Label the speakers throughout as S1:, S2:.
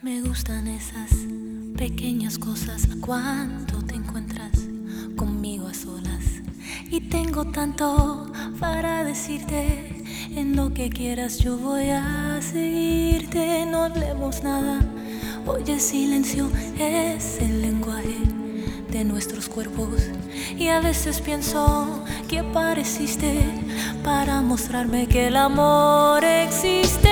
S1: Me gustan esas pequeñas cosas cuando te encuentras conmigo a solas. Y tengo tanto para decirte, en lo que quieras yo voy a seguirte. No hablemos nada, oye, silencio es el lenguaje de nuestros cuerpos. Y a veces pienso que apareciste para mostrarme que el amor existe.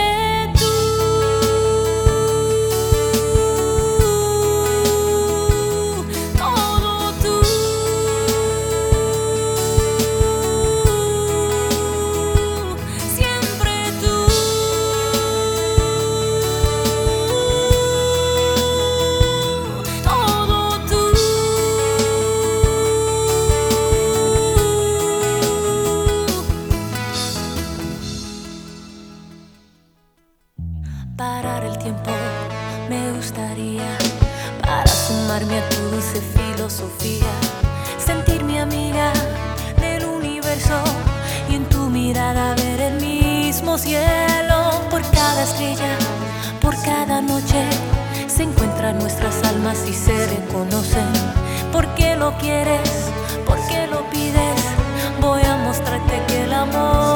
S1: Parar el tiempo me gustaría para sumarme a tu dulce filosofía, sentirme amiga del universo y en tu mirada ver el mismo cielo. Por cada estrella, por cada noche se encuentran nuestras almas y se reconocen. ¿Por qué lo quieres? ¿Por qué lo pides? Voy a mostrarte que el amor